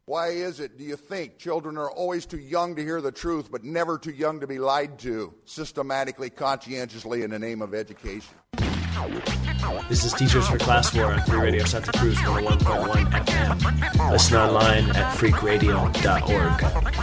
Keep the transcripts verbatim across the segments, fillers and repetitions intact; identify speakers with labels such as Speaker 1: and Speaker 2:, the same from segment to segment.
Speaker 1: Why is it, do you think, children are always too young to hear the truth, but never too young to be lied to, systematically, conscientiously, in the name of education?
Speaker 2: This is Teachers for Class War on Free Radio Santa Cruz one oh one point one F M. Listen online at freak radio dot org.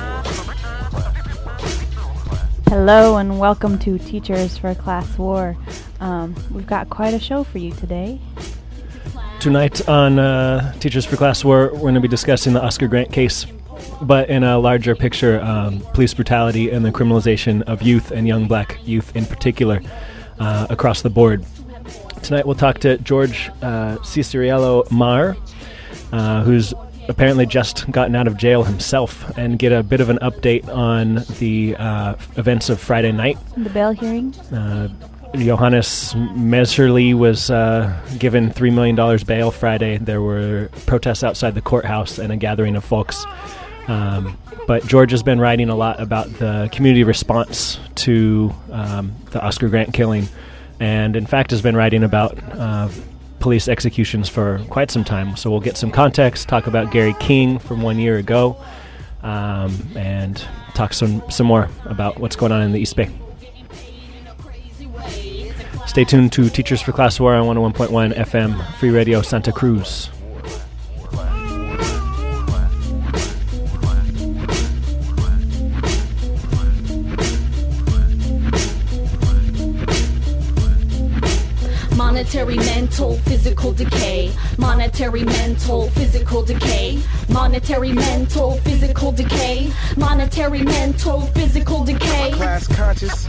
Speaker 3: Hello and welcome to Teachers for Class War. Um, we've got quite a show for you today.
Speaker 2: Tonight on uh, Teachers for Class War, we're going to be discussing the Oscar Grant case, but in a larger picture, um, police brutality and the criminalization of youth and young black youth in particular uh, across the board. Tonight we'll talk to George uh, Ciceriello Mar, uh, who's apparently just gotten out of jail himself, and get a bit of an update on the uh, events of Friday night.
Speaker 3: The bail hearing.
Speaker 2: Uh, Johannes Messerly was uh, given three million dollars bail Friday. There were protests outside the courthouse and a gathering of folks. Um, but George has been writing a lot about the community response to um, the Oscar Grant killing, and in fact has been writing about uh, police executions for quite some time. So we'll get some context, talk about Gary King from one year ago, um, and talk some, some more about what's going on in the East Bay. Stay tuned to Teachers for Class War on one oh one point one F M, Free Radio Santa Cruz.
Speaker 4: Monetary, mental, physical decay. Monetary, mental, physical decay. Monetary, mental, physical decay. Monetary, mental, physical decay.
Speaker 5: Class conscious.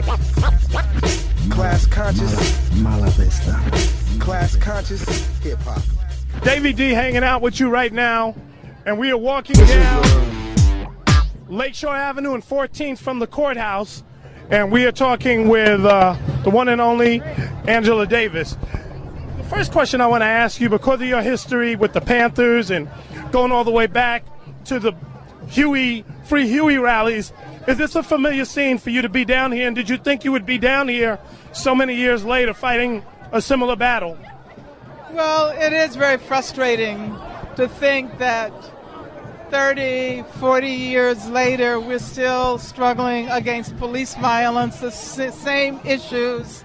Speaker 5: Class conscious. Mala Vista. Class conscious. Hip hop.
Speaker 6: Davey D hanging out with you right now, and we are walking down Lakeshore Avenue and fourteenth from the courthouse. And we are talking with uh, the one and only Angela Davis. The first question I want to ask you, because of your history with the Panthers and going all the way back to the Huey, Free Huey rallies, is this a familiar scene for you to be down here? And did you think you would be down here so many years later fighting a similar battle?
Speaker 7: Well, it is very frustrating to think that thirty, forty years later, we're still struggling against police violence. The s- same issues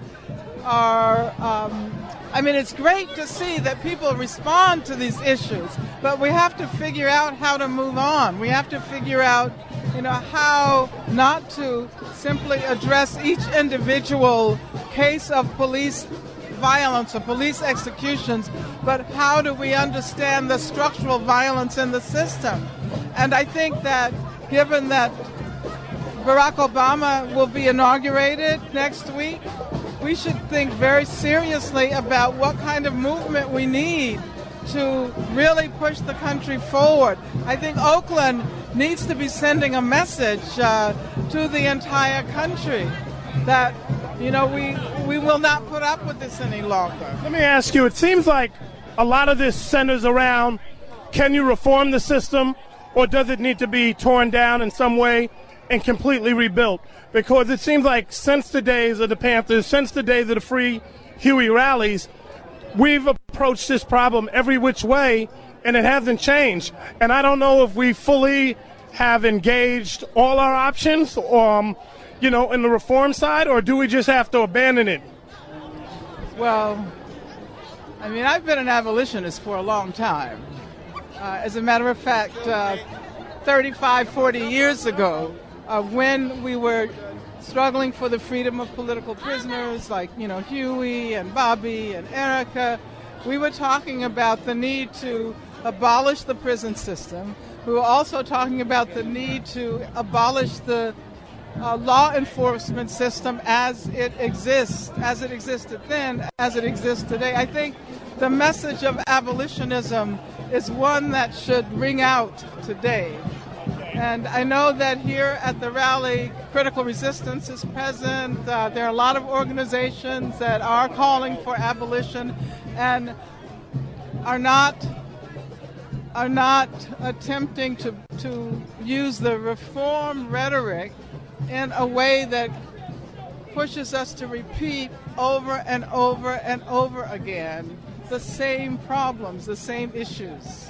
Speaker 7: are, um, I mean, it's great to see that people respond to these issues, but we have to figure out how to move on. We have to figure out, you know, how not to simply address each individual case of police violence or police executions, but how do we understand the structural violence in the system? And I think that given that Barack Obama will be inaugurated next week, we should think very seriously about what kind of movement we need to really push the country forward. I think Oakland needs to be sending a message uh, to the entire country that, you know, we we will not put up with this any longer.
Speaker 6: Let me ask you, it seems like a lot of this centers around, can you reform the system, or does it need to be torn down in some way and completely rebuilt? Because it seems like since the days of the Panthers, since the days of the Free Huey rallies, we've approached this problem every which way, and it hasn't changed. And I don't know if we fully have engaged all our options, um, you know, in the reform side, or do we just have to abandon it?
Speaker 7: Well, I mean, I've been an abolitionist for a long time. Uh, as a matter of fact, uh, thirty-five, forty years ago, uh, when we were struggling for the freedom of political prisoners like, you know, Huey and Bobby and Erica, we were talking about the need to abolish the prison system. We were also talking about the need to abolish the uh, law enforcement system as it exists, as it existed then, as it exists today. I think the message of abolitionism is one that should ring out today. And I know that here at the rally, Critical Resistance is present. Uh, there are a lot of organizations that are calling for abolition and are not are not attempting to, to use the reform rhetoric in a way that pushes us to repeat over and over and over again the same problems, the same issues.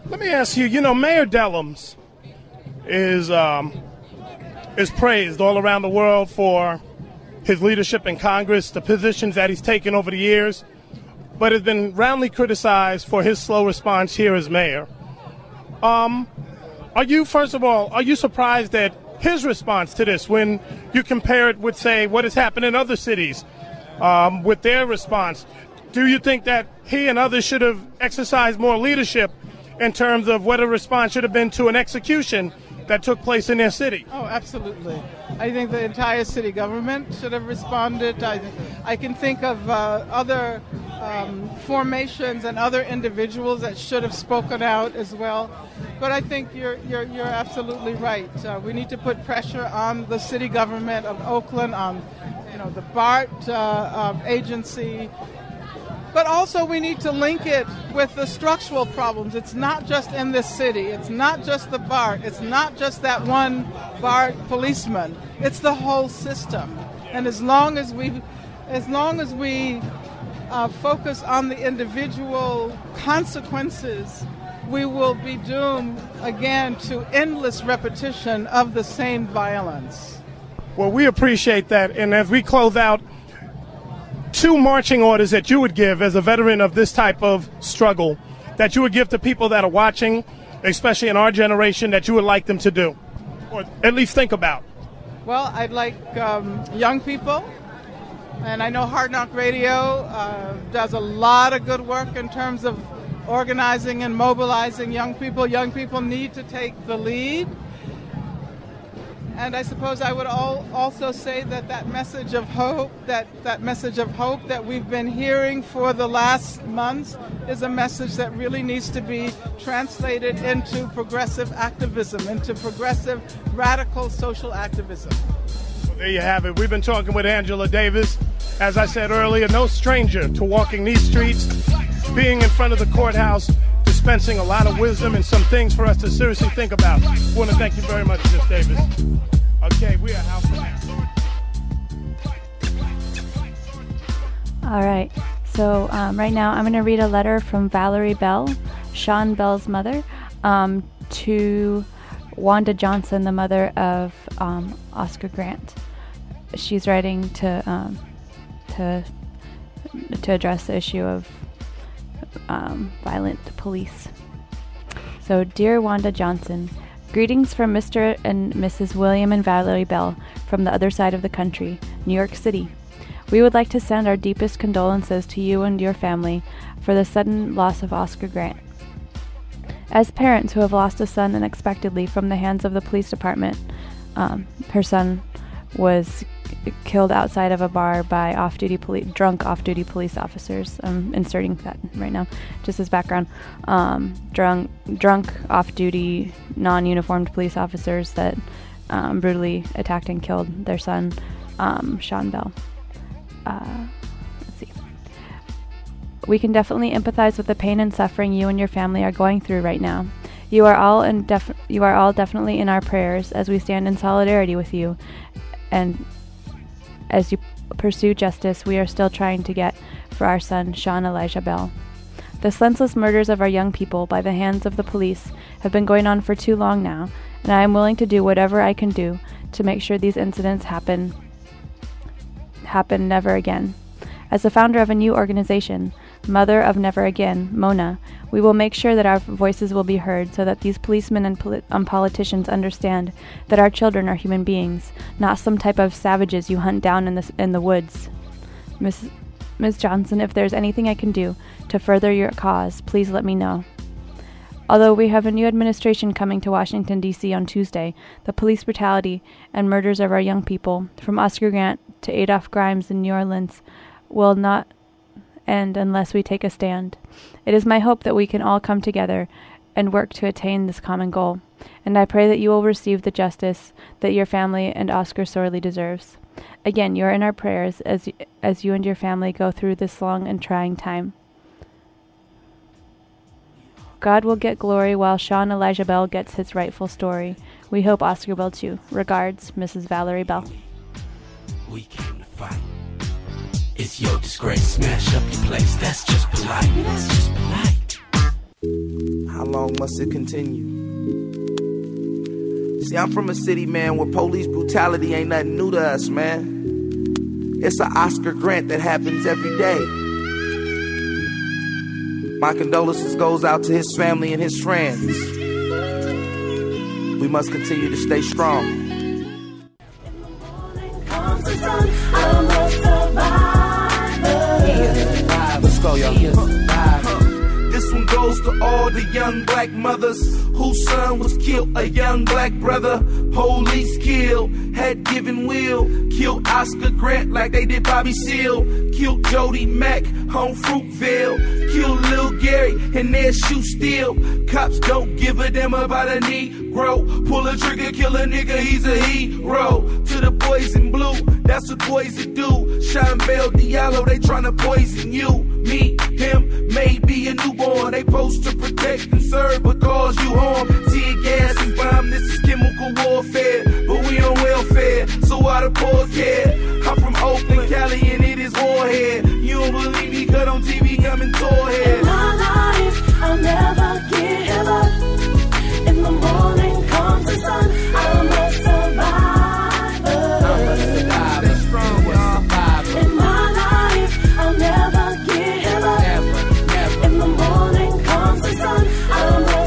Speaker 6: Let me ask you, you know, Mayor Dellums is um, is praised all around the world for his leadership in Congress, the positions that he's taken over the years, but has been roundly criticized for his slow response here as mayor. Um, are you, first of all, are you surprised at his response to this when you compare it with, say, what has happened in other cities um, with their response? Do you think that he and others should have exercised more leadership in terms of what a response should have been to an execution that took place in their city?
Speaker 7: Oh, absolutely. I think the entire city government should have responded. I, I can think of uh, other um, formations and other individuals that should have spoken out as well. But I think you're you're, you're absolutely right. Uh, we need to put pressure on the city government of Oakland, on you know the BART uh, uh, agency. But also we need to link it with the structural problems. It's not just in this city. It's not just the BART. It's not just that one BART policeman. It's the whole system. And as long as we, as long as we uh, focus on the individual consequences, we will be doomed again to endless repetition of the same violence.
Speaker 6: Well, we appreciate that. And as we close out, two marching orders that you would give as a veteran of this type of struggle, that you would give to people that are watching, especially in our generation, that you would like them to do, or at least think about?
Speaker 7: Well, I'd like um, young people, and I know Hard Knock Radio uh, does a lot of good work in terms of organizing and mobilizing young people. Young people need to take the lead. And I suppose I would all also say that that message of hope, that, that message of hope that we've been hearing for the last months is a message that really needs to be translated into progressive activism, into progressive, radical social activism.
Speaker 6: Well, there you have it. We've been talking with Angela Davis. As I said earlier, no stranger to walking these streets, being in front of the courthouse, dispensing a lot of wisdom and some things for us to seriously think about. I want to thank you very much, Miz Davis. Okay, we are out for now.
Speaker 3: All right. So um, right now I'm going to read a letter from Valerie Bell, Sean Bell's mother, um, to Wanda Johnson, the mother of um, Oscar Grant. She's writing to um, to to address the issue of um, violent police. So, dear Wanda Johnson, greetings from Mister and Missus William and Valerie Bell from the other side of the country, New York City. We would like to send our deepest condolences to you and your family for the sudden loss of Oscar Grant. As parents who have lost a son unexpectedly from the hands of the police department, um, her son was killed outside of a bar by off-duty poli- drunk off-duty police officers. I'm inserting that right now, just as background. Um, drunk, drunk off-duty, non-uniformed police officers that um, brutally attacked and killed their son, um, Sean Bell. Uh, let's see. We can definitely empathize with the pain and suffering you and your family are going through right now. You are all in def- you are all definitely in our prayers as we stand in solidarity with you, and as you pursue justice we are still trying to get for our son, Sean Elijah Bell. The senseless murders of our young people by the hands of the police have been going on for too long now, and I am willing to do whatever I can do to make sure these incidents happen happen never again. As the founder of a new organization, Mother of Never Again, Mona, we will make sure that our voices will be heard so that these policemen and poli- um, politicians understand that our children are human beings, not some type of savages you hunt down in the, in the woods. Miss Miz Johnson, if there's anything I can do to further your cause, please let me know. Although we have a new administration coming to Washington, D C on Tuesday, the police brutality and murders of our young people, from Oscar Grant to Adolph Grimes in New Orleans, will not end unless we take a stand. It is my hope that we can all come together and work to attain this common goal, and I pray that you will receive the justice that your family and Oscar sorely deserves. Again, you are in our prayers as as you and your family go through this long and trying time. God will get glory while Sean Elijah Bell gets his rightful story. We hope Oscar will too. Regards, Missus Valerie Bell.
Speaker 8: We came to fight. It's your disgrace. Smash up your place. That's just polite. That's just polite.
Speaker 5: How long must it continue? See, I'm from a city, man, where police brutality ain't nothing new to us, man. It's an Oscar Grant that happens every day. My condolences goes out to his family and his friends. We must continue to stay strong. Let's go, y'all. This one goes to all the young black mothers whose son was killed, a young black brother. Police killed, had given will. Killed Oscar Grant like they did Bobby Seale. Killed Jody Mack on Fruitvale. Killed Lil Gary and their shoe steal. Cops don't give a damn about a Negro. Pull a trigger, kill a nigga, he's a hero. To the boys in blue, that's what boys do. Sean Bell Diallo, they tryna poison you. Me, him, maybe a newborn. They post to protect and serve, but cause you harm. Tear gas and bomb, this is chemical warfare. But we on welfare, so why the poor care? I'm from Oakland, Cali, and it is warhead. You don't believe me, cut on T V, I'm in tour head.
Speaker 9: In my life, I'll never give up. In the morning comes the sun, I'm a survivor.
Speaker 5: I'm a survivor, strong, y'all.
Speaker 9: In my life, I'll never give up.
Speaker 5: Never, never.
Speaker 9: In the morning comes the sun, I'm a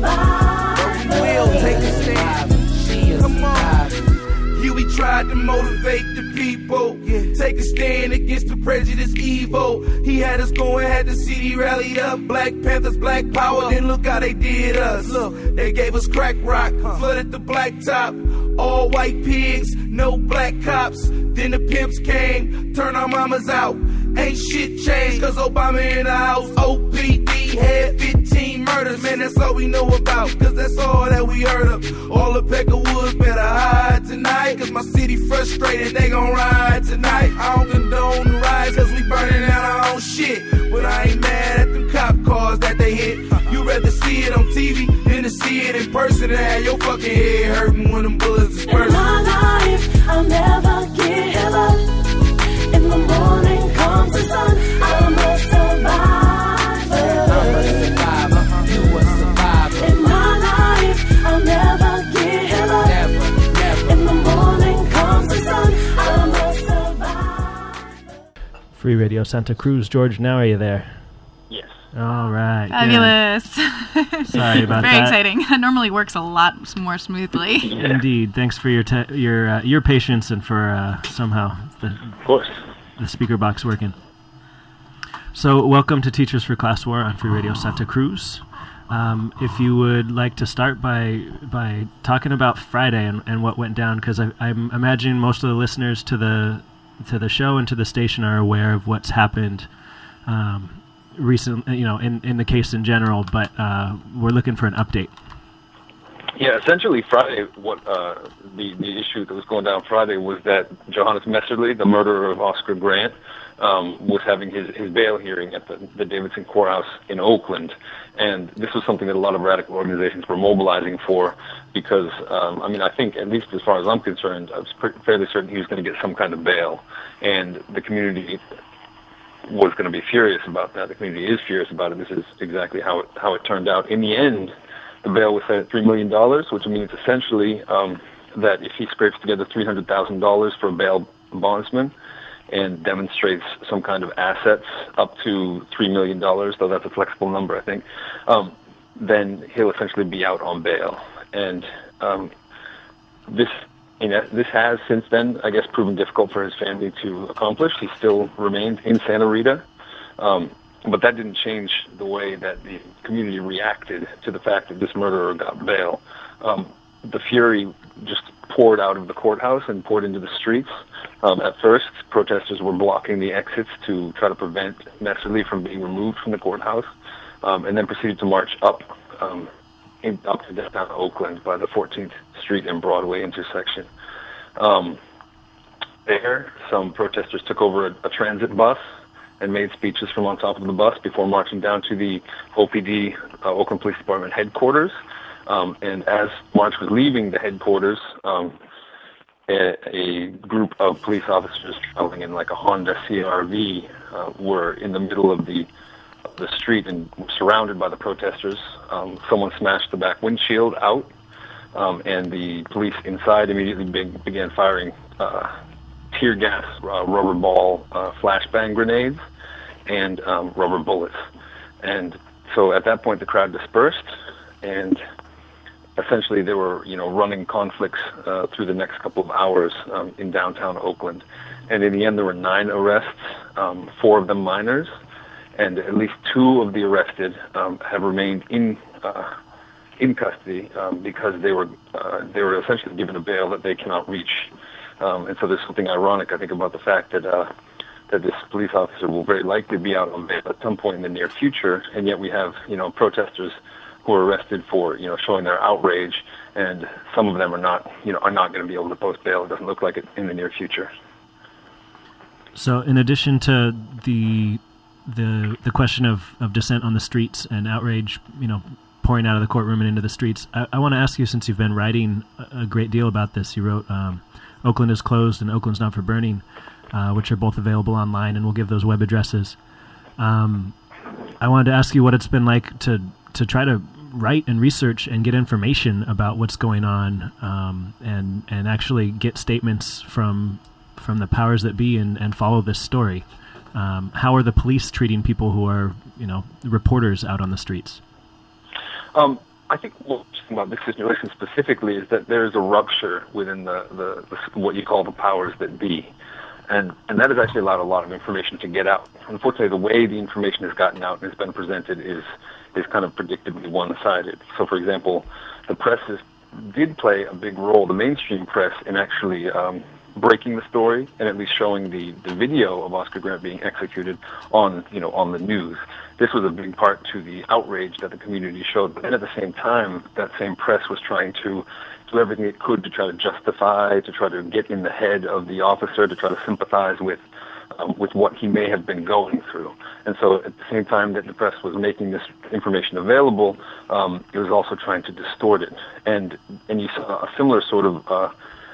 Speaker 9: survivor.
Speaker 5: But we will take a stand. Come on. Huey tried to motivate the people. Yeah. Take a stand against the prejudice evil. He had us going, had the city rallied up. Black Panthers, Black Power, then look how they did us. Look, they gave us crack rock, flooded the blacktop. All white pigs, no black cops. Then the pimps came, turn our mamas out. Ain't shit changed, cause Obama in the house. O P D had fifteen murders, man, that's all we know about. Cause that's all that we heard of. All the Peckerwoods better hide tonight. Cause my city frustrated, they gon' ride tonight. I don't condone the riots, cause we burning down our own shit. But I ain't mad at them cop cars that they hit. You rather see it on T V than to see it in person and have your fucking head hurting when them bullets disperse.
Speaker 9: In my life, I'll never give up. In the morning comes the sun, I'm a survivor.
Speaker 5: I'm a survivor, you a survivor.
Speaker 9: In my life, I'll never give up.
Speaker 5: Never, never.
Speaker 9: In the morning comes the sun, I'm a survivor.
Speaker 2: Free Radio Santa Cruz. George, now are you there?
Speaker 10: Yes.
Speaker 2: All right.
Speaker 11: Fabulous.
Speaker 2: Sorry about
Speaker 11: Very
Speaker 2: that.
Speaker 11: exciting. It normally works a lot more smoothly.
Speaker 10: Yeah.
Speaker 2: Indeed. Thanks for your te- your uh, your patience and for uh, somehow the,
Speaker 10: Of course.
Speaker 2: the speaker box working. So, welcome to Teachers for Class War on Free Radio Santa Cruz. Um, if you would like to start by by talking about Friday and, and what went down, because I'm imagining most of the listeners to the to the show and to the station are aware of what's happened um, recently, you know, in, in the case in general, but uh, we're looking for an update.
Speaker 10: Yeah, essentially Friday, what uh, the, the issue that was going down Friday was that Johannes Messerly, the murderer of Oscar Grant, um, was having his, his bail hearing at the, the Davidson Courthouse in Oakland. And this was something that a lot of radical organizations were mobilizing for because, um, I mean, I think, at least as far as I'm concerned, I was pre- fairly certain he was going to get some kind of bail. And the community was going to be furious about that. The community is furious about it. This is exactly how it, how it turned out. In the end, the bail was set at three million dollars, which means essentially um, that if he scrapes together three hundred thousand dollars for a bail bondsman and demonstrates some kind of assets up to three million dollars, though that's a flexible number, I think, um, then he'll essentially be out on bail. And um, this you know, this has since then, I guess, proven difficult for his family to accomplish. He still remains in Santa Rita. Um, But that didn't change the way that the community reacted to the fact that this murderer got bail. Um, the fury just poured out of the courthouse and poured into the streets. Um, at first, protesters were blocking the exits to try to prevent Messerly from being removed from the courthouse, um, and then proceeded to march up um, in, up to downtown Oakland by the fourteenth Street and Broadway intersection. Um, there, some protesters took over a, a transit bus and made speeches from on top of the bus before marching down to the O P D, uh, Oakland Police Department headquarters. Um, and as March was leaving the headquarters, um, a, a group of police officers traveling in like a Honda C R V uh, were in the middle of the the street and were surrounded by the protesters. Um, someone smashed the back windshield out, um, and the police inside immediately be- began firing uh, tear gas, uh, rubber ball, uh, flashbang grenades, and um, rubber bullets. And so at that point, the crowd dispersed, and essentially they were, you know, running conflicts uh, through the next couple of hours um, in downtown Oakland. And in the end, there were nine arrests, um, four of them minors, and at least two of the arrested um, have remained in uh, in custody um, because they were uh, they were essentially given a bail that they cannot reach. Um, and so there's something ironic, I think, about the fact that uh, that this police officer will very likely be out on bail at some point in the near future, and yet we have, you know, protesters who are arrested for, you know, showing their outrage, and some of them are not, you know, are not going to be able to post bail. It doesn't look like it in the near future.
Speaker 2: So, in addition to the the the question of, of dissent on the streets and outrage, you know, pouring out of the courtroom and into the streets, I, I want to ask you, since you've been writing a, a great deal about this, you wrote um, "Oakland is Closed" and "Oakland's Not for Burning," uh, which are both available online, and we'll give those web addresses. Um, I wanted to ask you what it's been like to to try to write and research and get information about what's going on, um, and and actually get statements from from the powers that be and, and follow this story. Um, how are the police treating people who are, you know, reporters out on the streets?
Speaker 10: Um, I think what's interesting about this situation specifically is that there is a rupture within the, the, the what you call the powers that be. And and that has actually allowed a lot of information to get out. Unfortunately, the way the information has gotten out and has been presented is is kind of predictably one-sided. So, for example, the press is, did play a big role, the mainstream press, in actually um, breaking the story and at least showing the, the video of Oscar Grant being executed on, you know, on the news. This was a big part to the outrage that the community showed. But then at the same time, that same press was trying to do everything it could to try to justify, to try to get in the head of the officer, to try to sympathize with um, with what he may have been going through. And so at the same time that the press was making this information available, um, it was also trying to distort it. And and you saw a similar sort of uh,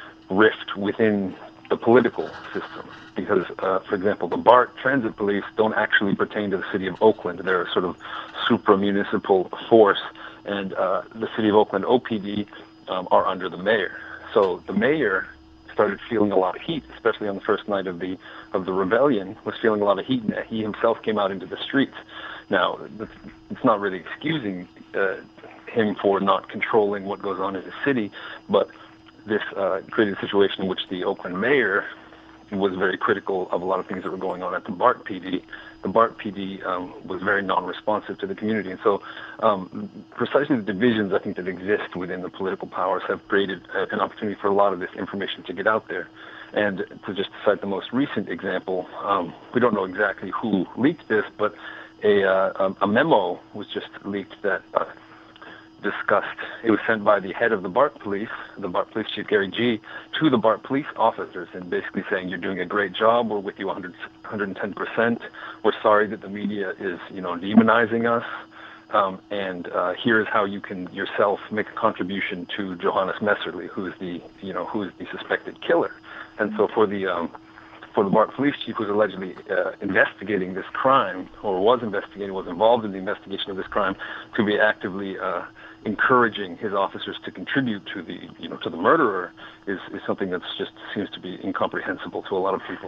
Speaker 10: rift within the political system. Because, uh, for example, the BART transit police don't actually pertain to the city of Oakland. They're a sort of supra-municipal force, and uh, the city of Oakland O P D um, are under the mayor. So the mayor started feeling a lot of heat, especially on the first night of the of the rebellion, was feeling a lot of heat, and he himself came out into the streets. Now, it's not really excusing uh, him for not controlling what goes on in the city, but this uh, created a situation in which the Oakland mayor was very critical of a lot of things that were going on at the BART P D. The BART P D um, was very non-responsive to the community. And so um, precisely the divisions, I think, that exist within the political powers have created a, an opportunity for a lot of this information to get out there. And to just cite the most recent example, um, we don't know exactly who leaked this, but a, uh, a memo was just leaked that uh, discussed. It was sent by the head of the BART police, the BART police chief, Gary G., to the BART police officers, and basically saying, you're doing a great job, we're with you one hundred, one hundred ten percent, we're sorry that the media is, you know, demonizing us, um, and uh, here's how you can yourself make a contribution to Johannes Messerly, who's the, you know, who's the suspected killer. And so for the um, for the BART police chief, who's allegedly uh, investigating this crime, or was investigating, was involved in the investigation of this crime, to be actively uh, encouraging his officers to contribute to the, you know, to the murderer, is, is something that just seems to be incomprehensible to a lot of people.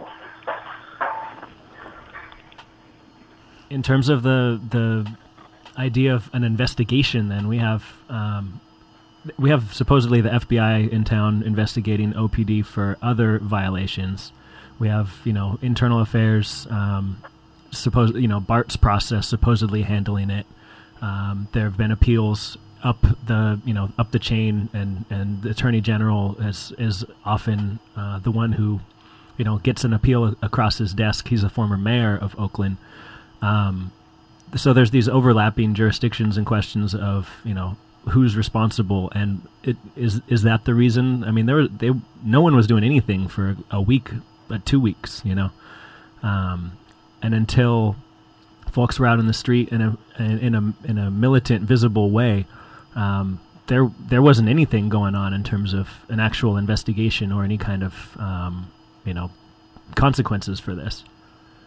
Speaker 2: In terms of the the idea of an investigation, then we have um, we have supposedly the F B I in town investigating O P D for other violations. We have, you know, internal affairs, um, suppose, you know, BART's process supposedly handling it. Um, there have been appeals up the, you know, up the chain, and, and the Attorney General is is often uh, the one who, you know, gets an appeal across his desk. He's a former mayor of Oakland. Um, so there's these overlapping jurisdictions and questions of, you know, who's responsible, and it, is is that the reason? I mean, there were, they no one was doing anything for a week. But two weeks, you know, um, and until folks were out in the street in a in a in a militant, visible way, um, there there wasn't anything going on in terms of an actual investigation or any kind of um, you know consequences for this.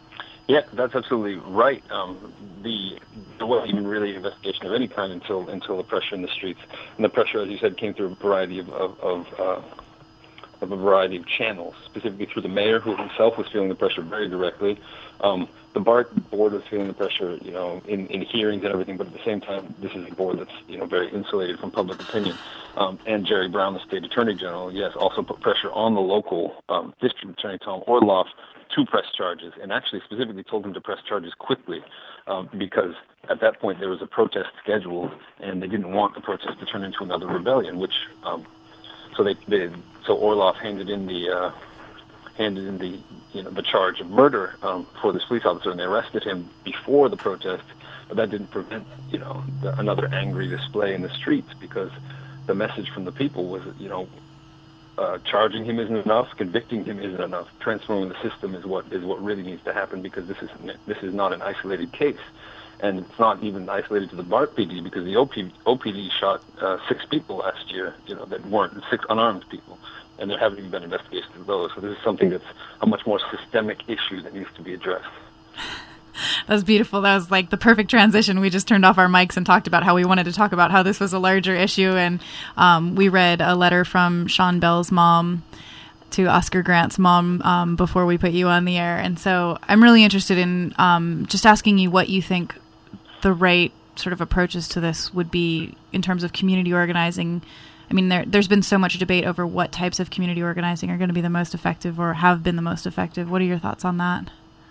Speaker 10: Yeah, that's absolutely right. Um, the there wasn't even really an investigation of any kind until until the pressure in the streets, and the pressure, as you said, came through a variety of of, of, uh, of a variety of channels, specifically through the mayor, who himself was feeling the pressure very directly. Um, the BART board was feeling the pressure, you know, in, in hearings and everything, but at the same time, this is a board that's, you know, very insulated from public opinion. Um, and Jerry Brown, the state attorney general, yes, also put pressure on the local um, district attorney, Tom Orloff, to press charges, and actually specifically told him to press charges quickly, um, because at that point there was a protest scheduled, and they didn't want the protest to turn into another rebellion. Which, um, so they, they, so Orloff handed in the, uh, handed in the, you know, the charge of murder um, for this police officer, and they arrested him before the protest. But that didn't prevent, you know, the, another angry display in the streets, because the message from the people was, you know, Uh, charging him isn't enough, convicting him isn't enough. Transforming the system is what is what really needs to happen, because this is this is not an isolated case, and it's not even isolated to the BART P D, because the O P, O P D shot uh, six people last year, you know, that weren't six unarmed people, and there haven't even been investigations of those. So this is something that's a much more systemic issue that needs to be addressed.
Speaker 11: That was beautiful. That was like the perfect transition. We just turned off our mics and talked about how we wanted to talk about how this was a larger issue. And um, we read a letter from Sean Bell's mom to Oscar Grant's mom um, before we put you on the air. And so I'm really interested in um, just asking you what you think the right sort of approaches to this would be in terms of community organizing. I mean, there, there's been so much debate over what types of community organizing are going to be the most effective or have been the most effective. What are your thoughts on that?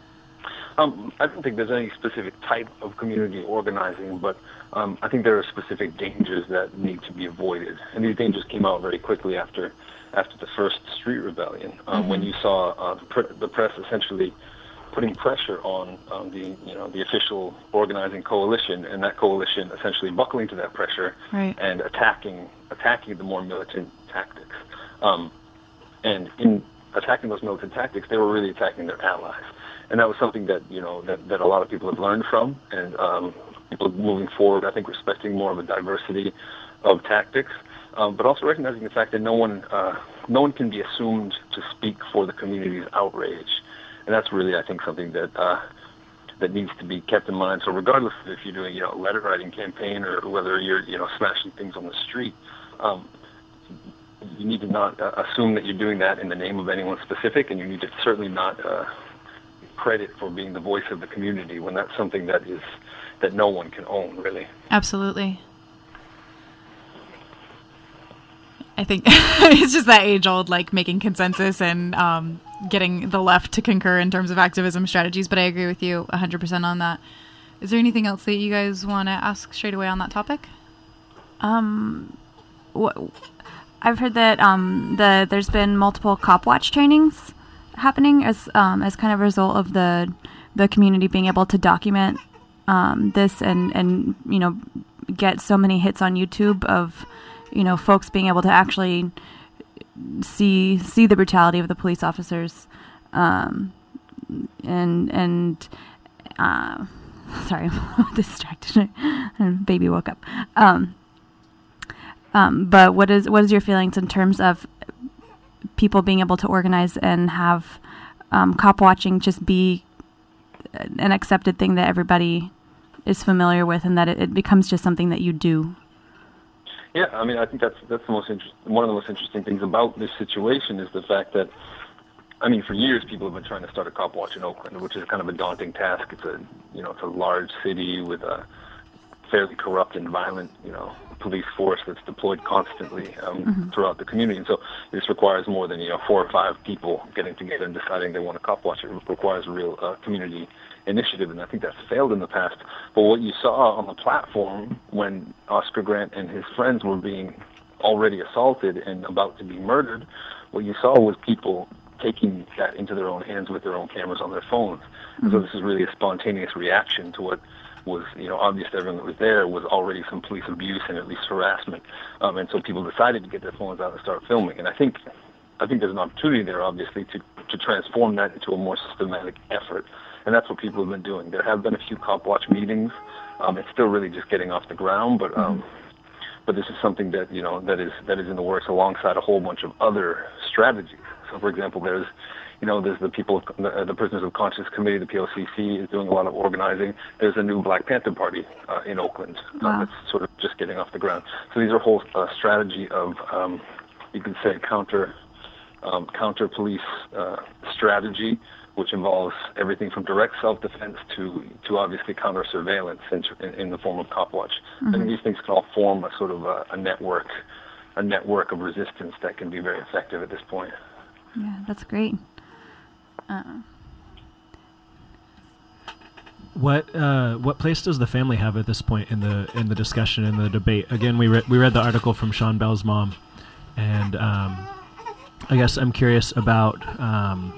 Speaker 10: Um, I don't think there's any specific type of community organizing, but um, I think there are specific dangers that need to be avoided. And these dangers came out very quickly after after the first street rebellion, um, mm-hmm. when you saw uh, pr- the press essentially putting pressure on um, the you know the official organizing coalition, and that coalition essentially buckling to that pressure, right. and attacking attacking the more militant tactics. Um, and in attacking those militant tactics, they were really attacking their allies. And that was something that, you know, that, that a lot of people have learned from, and um, people moving forward, I think, respecting more of a diversity of tactics, um, but also recognizing the fact that no one, uh, no one can be assumed to speak for the community's outrage, and that's really, I think, something that uh, that needs to be kept in mind. So, regardless of if you're doing, you know, a letter writing campaign or whether you're, you know, smashing things on the street, um, you need to not uh, assume that you're doing that in the name of anyone specific, and you need to certainly not Uh, credit for being the voice of the community when that's something that is that no one can own, really.
Speaker 11: Absolutely. I think it's just that age-old, like, making consensus and um, getting the left to concur in terms of activism strategies, but I agree with you one hundred percent on that. Is there anything else that you guys want to ask straight away on that topic?
Speaker 3: Um, wh- I've heard that um, the there's been multiple cop watch trainings happening as um, as kind of a result of the the community being able to document um, this and and you know get so many hits on YouTube of you know folks being able to actually see see the brutality of the police officers um, and and uh, sorry, I'm distracted. Baby woke up. Um, um, but what is what is your feelings in terms of people being able to organize and have um, cop watching just be an accepted thing that everybody is familiar with, and that it, it becomes just something that you do?
Speaker 10: Yeah, I mean, I think that's that's the most interest, one of the most interesting things about this situation is the fact that, I mean, for years people have been trying to start a cop watch in Oakland, which is kind of a daunting task. It's a you know it's a large city with a fairly corrupt and violent you know police force that's deployed constantly um, mm-hmm. throughout the community. And so this requires more than, you know, four or five people getting together and deciding they want a cop watch. It requires a real uh, community initiative, and I think that's failed in the past. But what you saw on the platform when Oscar Grant and his friends were being already assaulted and about to be murdered, what you saw was people taking that into their own hands with their own cameras on their phones. Mm-hmm. And so this is really a spontaneous reaction to what was, you know, obvious to everyone that was there was already some police abuse and at least harassment. Um, and so people decided to get their phones out and start filming. And I think I think there's an opportunity there, obviously, to, to transform that into a more systematic effort. And that's what people have been doing. There have been a few cop watch meetings. Um, it's still really just getting off the ground, but um, mm-hmm. but this is something that, you know, that is that is in the works alongside a whole bunch of other strategies. So, for example, there's, you know, there's the people, the, the Prisoners of Conscience Committee, the P O C C is doing a lot of organizing. There's a new Black Panther Party uh, in Oakland uh,
Speaker 3: Wow.
Speaker 10: that's sort of just getting off the ground. So these are a whole uh, strategy of, um, you could say, counter, um, counter police uh, strategy, which involves everything from direct self-defense to, to obviously counter-surveillance in, in, in the form of cop watch.
Speaker 3: Mm-hmm.
Speaker 10: And these things can all form a sort of a, a network, a network of resistance that can be very effective at this point.
Speaker 3: Yeah, that's great. Uh,
Speaker 2: What uh, what place does the family have at this point in the in the discussion, in the debate? Again, we re- we read the article from Sean Bell's mom, and um, I guess I'm curious about um,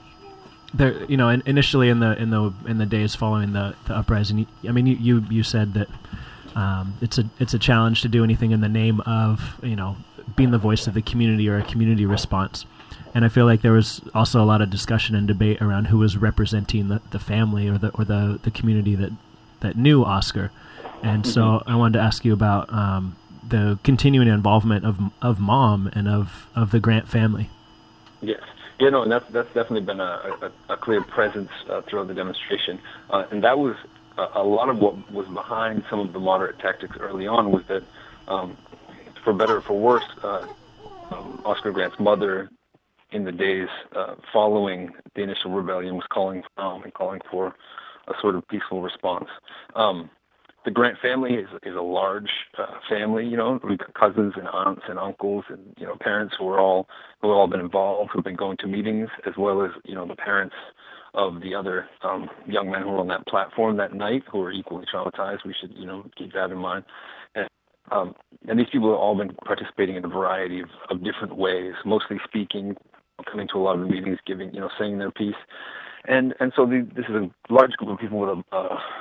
Speaker 2: there. You know, in, initially in the in the in the days following the, the uprising, I mean, you, you you said that um, it's a it's a challenge to do anything in the name of, you know, being the voice of the community or a community response. And I feel like there was also a lot of discussion and debate around who was representing the, the family or the or the, the community that, that knew Oscar. And mm-hmm. so I wanted to ask you about um, the continuing involvement of of Mom and of, of the Grant family.
Speaker 10: Yes. Yeah, no, and that's, that's definitely been a, a, a clear presence uh, throughout the demonstration. Uh, and that was a, a lot of what was behind some of the moderate tactics early on was that, um, for better or for worse, uh, um, Oscar Grant's mother, in the days uh, following the initial rebellion, was calling for um, and calling for a sort of peaceful response. Um, the Grant family is is a large uh, family. You know, we've got cousins and aunts and uncles and, you know, parents who are all who have all been involved, who've been going to meetings, as well as, you know, the parents of the other um, young men who were on that platform that night, who are equally traumatized. We should, you know, keep that in mind. And, um, and these people have all been participating in a variety of, of different ways, mostly speaking, coming to a lot of the meetings, giving, you know, saying their piece. And and so the, this is a large group of people with a,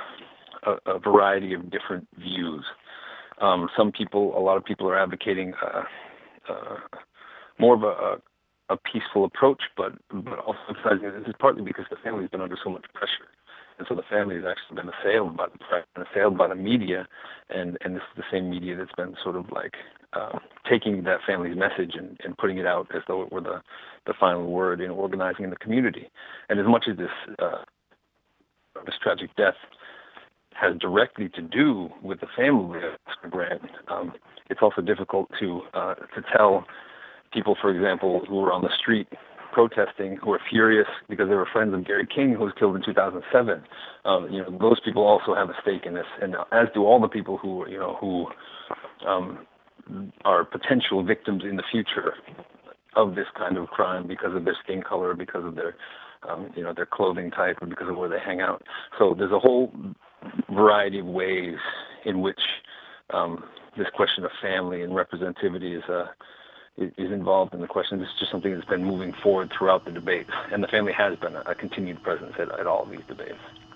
Speaker 10: a, a variety of different views. Um, some people, a lot of people are advocating uh, uh, more of a, a peaceful approach, but, but also emphasizing that this is partly because the family's been under so much pressure. And so the family has actually been assailed by the press and assailed by the media, and, and this is the same media that's been sort of like uh, taking that family's message and, and putting it out as though it were the, the final word in organizing in the community. And as much as this uh, this tragic death has directly to do with the family of Oscar Grant, um, it's also difficult to uh, to tell people, for example, who were on the street protesting, who are furious because they were friends of Gary King, who was killed in two thousand seven. Um, you know, those people also have a stake in this, and as do all the people who, you know, who um, are potential victims in the future of this kind of crime because of their skin color, because of their, um, you know, their clothing type, or because of where they hang out. So there's a whole variety of ways in which um, this question of family and representativity is a is involved in the question. This is just something that's been moving forward throughout the debate, and the family has been a, a continued presence at, at all of these debates.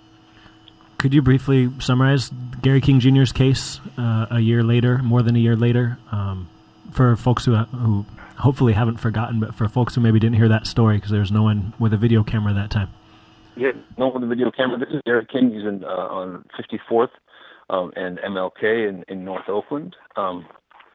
Speaker 2: Could you briefly summarize Gary King Junior's case uh, a year later, more than a year later, um, for folks who who hopefully haven't forgotten, but for folks who maybe didn't hear that story because there's no one with a video camera that time?
Speaker 10: Yeah, no one with a video camera. This is Gary King. He's in, uh, on fifty-fourth um, and M L K in, in North Oakland. Um,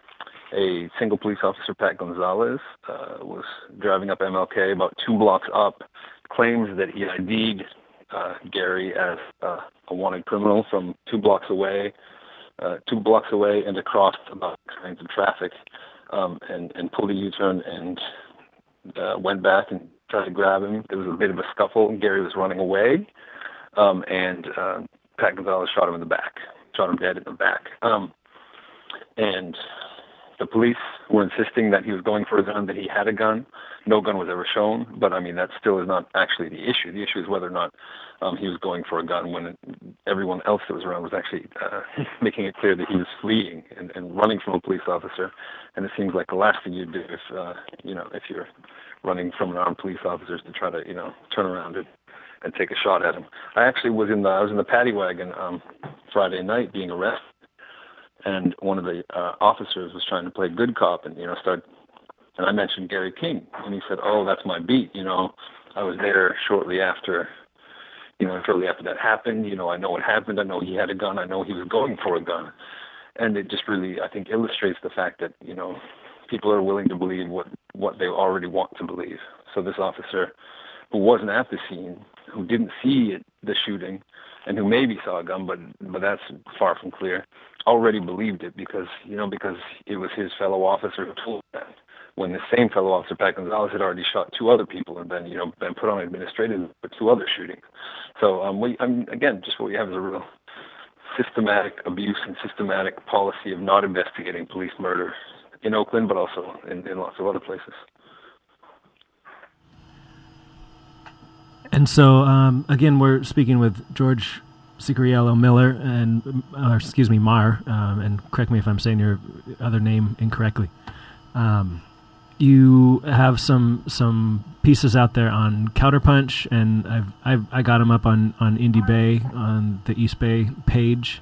Speaker 10: A single police officer, Pat Gonzalez, uh, was driving up M L K about two blocks up, claims that he I D'd uh, Gary as uh, a wanted criminal from two blocks away, uh, two blocks away and across about six lanes of traffic, um, and, and pulled a U-turn and uh, went back and tried to grab him. There was a bit of a scuffle, and Gary was running away, um, and uh, Pat Gonzalez shot him in the back, shot him dead in the back. Um, and the police were insisting that he was going for a gun, that he had a gun. No gun was ever shown, but I mean, that still is not actually the issue. The issue is whether or not um, he was going for a gun when it, everyone else that was around was actually uh, making it clear that he was fleeing and, and running from a police officer. And it seems like the last thing you'd do if, uh, you know, if you're running from an armed police officer is to try to, you know, turn around and, and take a shot at him. I actually was in the, I was in the paddy wagon um, Friday night being arrested. And one of the uh, officers was trying to play good cop and, you know, start, and I mentioned Gary King. And he said, oh, that's my beat. You know, I was there shortly after, you know, shortly after that happened. You know, I know what happened. I know he had a gun. I know he was going for a gun. And it just really, I think, illustrates the fact that, you know, people are willing to believe what, what they already want to believe. So this officer who wasn't at the scene, who didn't see it, the shooting, and who maybe saw a gun, but but that's far from clear, already believed it because, you know, because it was his fellow officer who told him that. When the same fellow officer, Pat Gonzalez, had already shot two other people and been, you know, been put on administrative for two other shootings. So, um, we, I mean, again, just what we have is a real systematic abuse and systematic policy of not investigating police murder in Oakland, but also in, in lots of other places.
Speaker 2: And so, um, again, we're speaking with George Cicariello Miller, and uh, excuse me, Marr, um, and correct me if I'm saying your other name incorrectly. Um, you have some some pieces out there on Counterpunch, and I've, I've I got them up on, on Indie Bay on the East Bay page.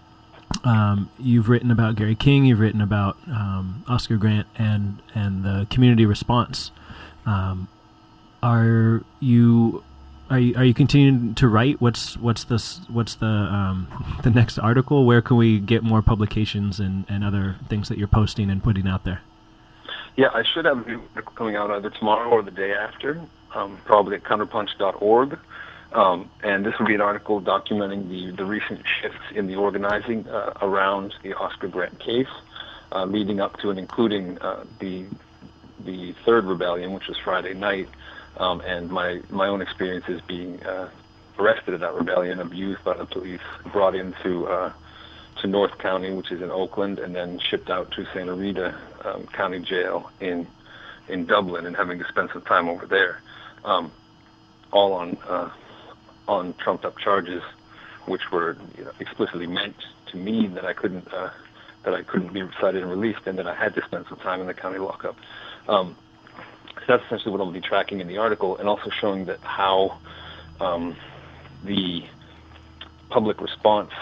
Speaker 2: Um, you've written about Gary King, you've written about um, Oscar Grant, and and the community response. Um, are you Are you are you continuing to write? What's what's the what's the um, the next article? Where can we get more publications and, and other things that you're posting and putting out there?
Speaker 10: Yeah, I should have a new article coming out either tomorrow or the day after, um, probably at counterpunch dot org. Um, and this will be an article documenting the, the recent shifts in the organizing uh, around the Oscar Grant case, uh, leading up to and including uh, the the third rebellion, which was Friday night. Um, and my, my own experiences being uh, arrested at that rebellion, abused by the police, brought into uh, to North County, which is in Oakland, and then shipped out to Santa Rita um, County Jail in in Dublin, and having to spend some time over there, um, all on uh, on trumped-up charges, which were, you know, explicitly meant to mean that I couldn't uh, that I couldn't be cited and released, and that I had to spend some time in the county lockup. Um, So that's essentially what I'll be tracking in the article, and also showing that how um, the public response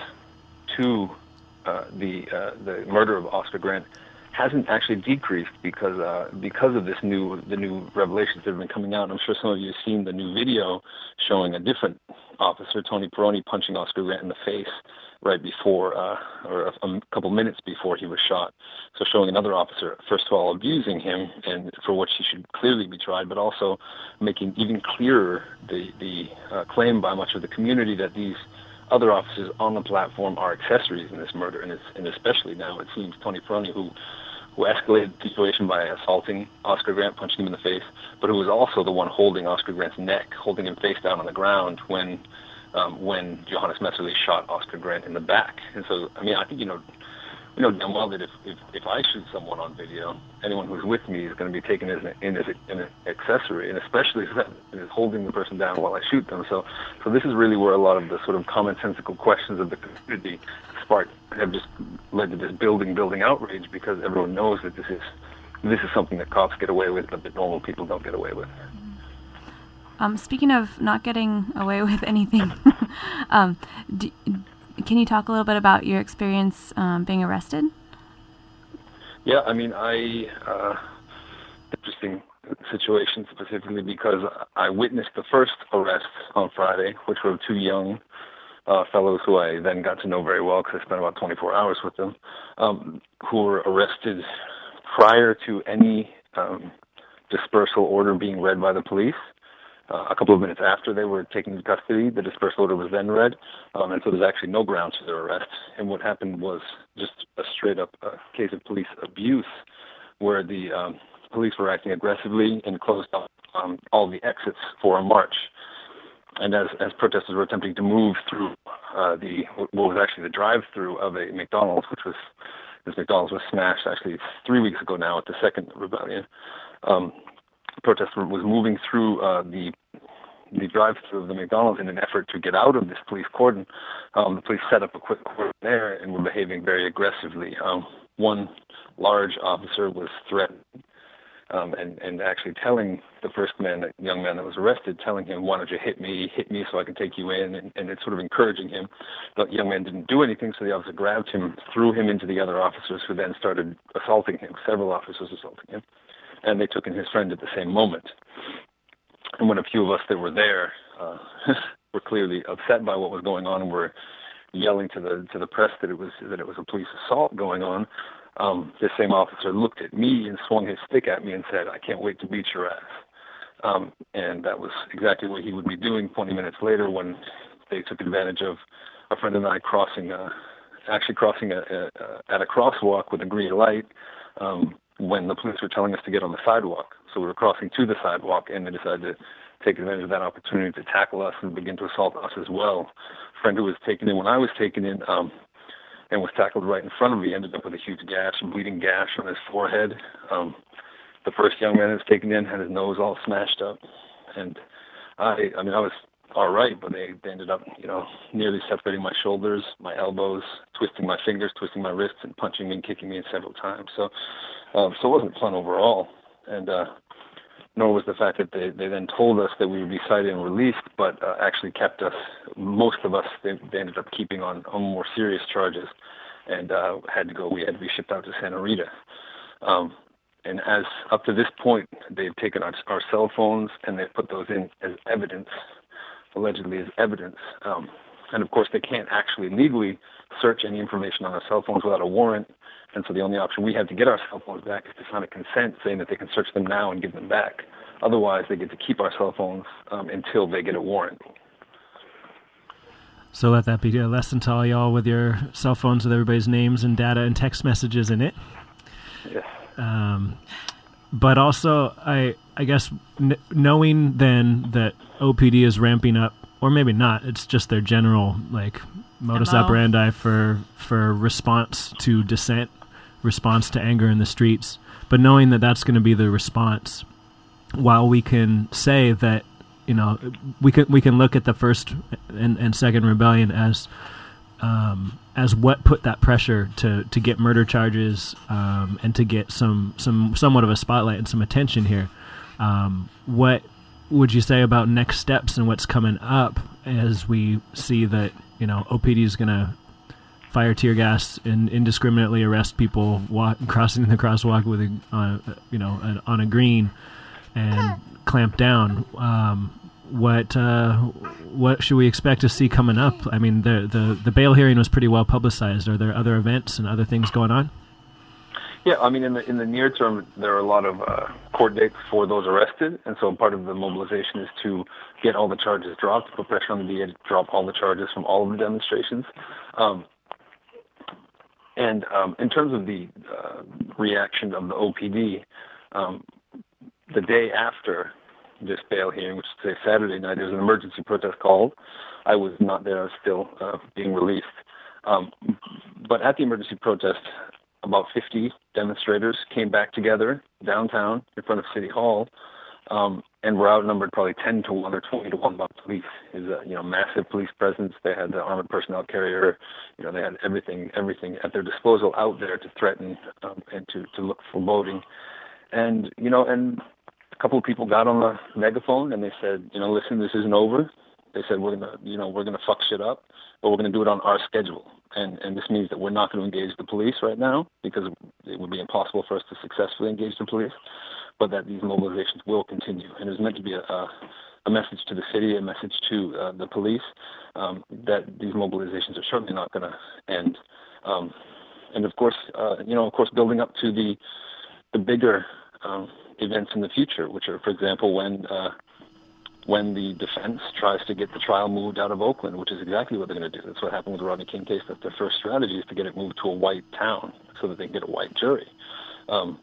Speaker 10: to uh, the uh, the murder of Oscar Grant hasn't actually decreased because uh, because of this new the new revelations that have been coming out. I'm sure some of you have seen the new video showing a different officer, Tony Peroni, punching Oscar Grant in the face right before, uh, or a, a couple minutes before he was shot. So showing another officer, first of all, abusing him, and for which he should clearly be tried, but also making even clearer the, the uh, claim by much of the community that these other officers on the platform are accessories in this murder, and, it's, and especially now it seems Tony Peroni, who who escalated the situation by assaulting Oscar Grant, punching him in the face, but who was also the one holding Oscar Grant's neck, holding him face down on the ground when um, when Johannes Messerly shot Oscar Grant in the back. And so, I mean, I think, you know, you know damn well that if, if, if I shoot someone on video, anyone who's with me is going to be taken as an, in as a, an accessory, and especially if that is holding the person down while I shoot them. So, so this is really where a lot of the sort of commonsensical questions of the community spark have just led to this building, building outrage, because everyone knows that this is this is something that cops get away with, but that normal people don't get away with.
Speaker 3: Um, speaking of not getting away with anything, um, do, can you talk a little bit about your experience um, being arrested?
Speaker 10: Yeah, I mean, I uh, interesting situation specifically because I witnessed the first arrest on Friday, which were two young uh, fellows who I then got to know very well because I spent about twenty-four hours with them, um, who were arrested prior to any um, dispersal order being read by the police. Uh, a couple of minutes after they were taken into custody, the dispersal order was then read, um, and so there's actually no grounds for their arrest. And what happened was just a straight-up uh, case of police abuse, where the um, police were acting aggressively and closed off um, all the exits for a march. And as, as protesters were attempting to move through uh, the what was actually the drive-through of a McDonald's, which was this McDonald's was smashed actually three weeks ago now at the second rebellion. Um, the protester was moving through uh, the the drive-through of the McDonald's in an effort to get out of this police cordon. Um, the police set up a quick cordon there and were behaving very aggressively. Um, one large officer was threatened um, and, and actually telling the first man, the young man that was arrested, telling him, "Why don't you hit me, hit me so I can take you in," and, and it's sort of encouraging him. The young man didn't do anything, so the officer grabbed him, threw him into the other officers, who then started assaulting him, several officers assaulting him, and they took in his friend at the same moment. And when a few of us that were there uh, were clearly upset by what was going on and were yelling to the to the press that it was that it was a police assault going on, um, this same officer looked at me and swung his stick at me and said, "I can't wait to beat your ass." Um, and that was exactly what he would be doing twenty minutes later when they took advantage of a friend and I crossing, uh, actually crossing a, a, a, at a crosswalk with a green light um, when the police were telling us to get on the sidewalk. So we were crossing to the sidewalk, and they decided to take advantage of that opportunity to tackle us and begin to assault us as well. A friend who was taken in when I was taken in um, and was tackled right in front of me ended up with a huge gash, a bleeding gash on his forehead. Um, the first young man who was taken in had his nose all smashed up. And I, I mean, I was all right, but they, they ended up, you know, nearly separating my shoulders, my elbows, twisting my fingers, twisting my wrists, and punching me and kicking me several times. So, um, so it wasn't fun overall. And uh, nor was the fact that they, they then told us that we would be cited and released, but uh, actually kept us, most of us, they, they ended up keeping on, on more serious charges and uh, had to go, we had to be shipped out to Santa Rita. Um, and as up to this point, they've taken our, our cell phones and they've put those in as evidence, allegedly as evidence. Um, and of course, they can't actually legally search any information on our cell phones without a warrant. And so the only option we have to get our cell phones back is to sign a consent saying that they can search them now and give them back. Otherwise, they get to keep our cell phones um, until they get a warrant.
Speaker 2: So let that be a lesson to all y'all with your cell phones with everybody's names and data and text messages in it.
Speaker 10: Yes.
Speaker 2: Um, but also, I I guess n- knowing then that O P D is ramping up, or maybe not, it's just their general like modus
Speaker 11: M O.
Speaker 2: operandi for for response to dissent, response to anger in the streets. But knowing that that's going to be the response, while we can say that, you know, we can we can look at the first and, and second rebellion as um, as what put that pressure to, to get murder charges um, and to get some some somewhat of a spotlight and some attention here. Um, what would you say about next steps and what's coming up as we see that, you know, O P D is going to fire tear gas and indiscriminately arrest people walk, crossing the crosswalk with a, on a, you know, an, on a green and clamp down? Um, what uh, what should we expect to see coming up? I mean, the, the the bail hearing was pretty well publicized. Are there other events and other things going on?
Speaker 10: Yeah, I mean, in the in the near term, there are a lot of uh, court dates for those arrested, and so part of the mobilization is to get all the charges dropped, put pressure on the D A to drop all the charges from all of the demonstrations. Um, and um, in terms of the uh, reaction of the O P D, um, the day after this bail hearing, which is today, Saturday night, there was an emergency protest called. I was not there; I was still uh, being released. Um, but at the emergency protest, about fifty demonstrators came back together downtown in front of City Hall, um, and were outnumbered probably ten to one or twenty to one by police. It was a you know massive police presence. They had the armored personnel carrier. You know they had everything everything at their disposal out there to threaten um, and to, to look for voting. And you know and a couple of people got on the megaphone and they said, you know, listen, this isn't over. They said we're gonna you know we're gonna fuck shit up, but we're gonna do it on our schedule. And and this means that we're not going to engage the police right now because it would be impossible for us to successfully engage the police, but that these mobilizations will continue. And it was meant to be a, a, a message to the city, a message to uh, the police, um, that these mobilizations are certainly not going to end. Um, and of course, uh, you know, of course, building up to the the bigger um, events in the future, which are, for example, when uh, when the defense tries to get the trial moved out of Oakland, which is exactly what they're going to do. That's what happened with the Rodney King case. That's their first strategy, is to get it moved to a white town so that they can get a white jury. Um,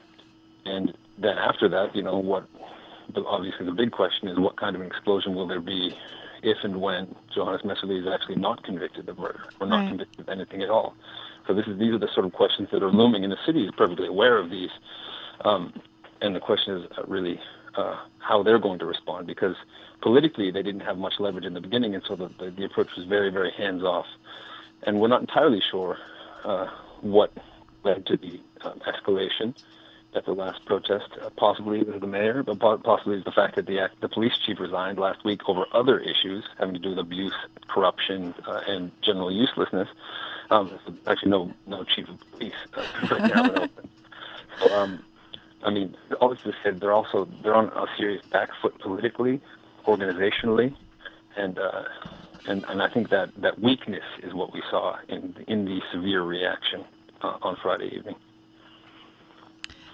Speaker 10: and then after that, you know, what the, obviously the big question is what kind of an explosion will there be if and when Johannes Messerli is actually not convicted of murder or not
Speaker 11: Right.
Speaker 10: convicted of anything at all. So this is these are the sort of questions that are looming, and the city is perfectly aware of these. Um, and the question is uh, really uh, how they're going to respond, because politically they didn't have much leverage in the beginning, and so the, the, the approach was very, very hands-off. And we're not entirely sure uh, what led to the um, escalation at the last protest. Uh, possibly it was the mayor, but po- possibly it's the fact that the the police chief resigned last week over other issues having to do with abuse, corruption, uh, and general uselessness. Um, there's actually no no chief of police uh, right now in Oakland. So, um, I mean, all this is said, they're also they're on a serious back foot politically, organizationally, and uh, and and I think that, that weakness is what we saw in in the severe reaction uh, on Friday evening.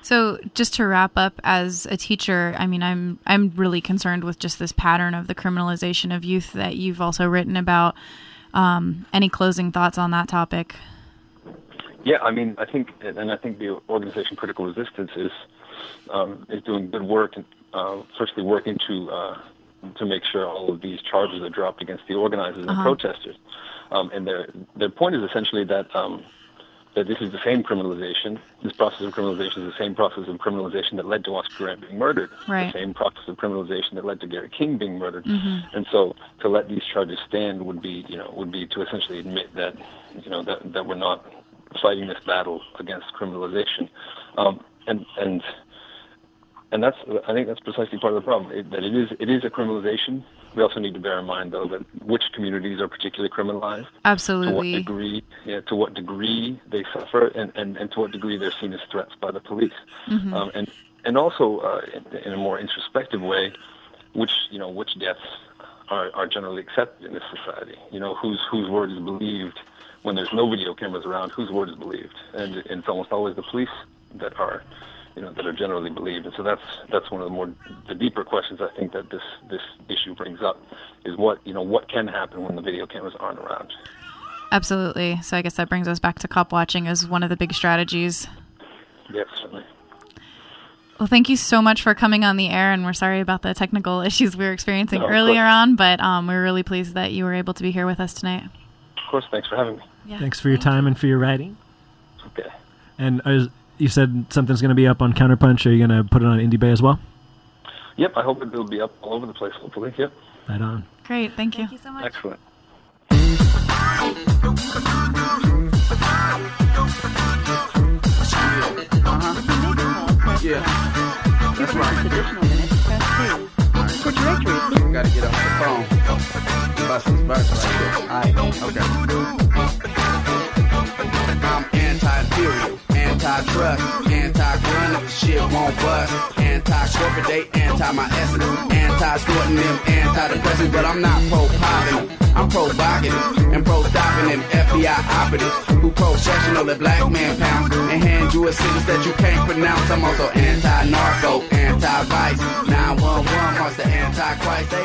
Speaker 11: So just to wrap up, as a teacher, I mean, I'm I'm really concerned with just this pattern of the criminalization of youth that you've also written about. Um, any closing thoughts on that topic?
Speaker 10: Yeah, I mean, I think, and I think the organization Critical Resistance is um, is doing good work, and uh, firstly working to uh, to make sure all of these charges are dropped against the organizers and
Speaker 11: Uh-huh.
Speaker 10: protesters. Um, and their their point is essentially that um, that this is the same criminalization. This process of criminalization is the same process of criminalization that led to Oscar Grant being murdered.
Speaker 11: Right.
Speaker 10: The same process of criminalization that led to Gary King being murdered.
Speaker 11: Mm-hmm.
Speaker 10: And so to let these charges stand would be, you know, would be to essentially admit that, you know, that that we're not fighting this battle against criminalization. Um, and and and that's I think that's precisely part of the problem. It, that it is it is a criminalization. We also need to bear in mind, though, that which communities are particularly criminalized.
Speaker 11: Absolutely.
Speaker 10: To what degree, yeah, to what degree they suffer, and, and, and to what degree they're seen as threats by the police.
Speaker 11: Mm-hmm.
Speaker 10: Um, and and also, uh, in, in a more introspective way, which you know, which deaths are, are generally accepted in this society. You know, whose whose word is believed when there's no video cameras around. Whose word is believed, and, and it's almost always the police that are. You know, that are generally believed. And so that's that's one of the more the deeper questions I think that this this issue brings up is what you know what can happen when the video cameras aren't around.
Speaker 11: Absolutely. So I guess that brings us back to cop watching as one of the big strategies.
Speaker 10: Yes, certainly.
Speaker 11: Well, thank you so much for coming on the air, and we're sorry about the technical issues we were experiencing
Speaker 10: No, of
Speaker 11: earlier
Speaker 10: course.
Speaker 11: on, but um, we're really pleased that you were able to be here with us tonight.
Speaker 10: Of course, thanks for having me.
Speaker 11: Yeah.
Speaker 2: Thanks for your time and for your writing.
Speaker 10: Okay.
Speaker 2: And is, you said something's going to be up on Counterpunch. Are you going to put it on Indie Bay as well?
Speaker 10: Yep, I hope it'll be up all over the place, hopefully. Yep.
Speaker 2: Right on.
Speaker 11: Great, thank you.
Speaker 3: Thank you so much.
Speaker 10: Excellent.
Speaker 12: Yeah, that's right. For directory, you gotta get off the phone. Bust this bus right here. Alright, okay. I'm anti-imperial, anti-trust, anti-gun if the shit won't bust, anti-corporate, they anti my essence, anti-snorting them, anti-depressants, but I'm not pro-popping. I'm provocative and pro-stopping them F B I operatives who professional at black man pounds and hand you a sentence that you can't pronounce. I'm also anti-narco, anti-vice, nine one one marks the anti-Christ. They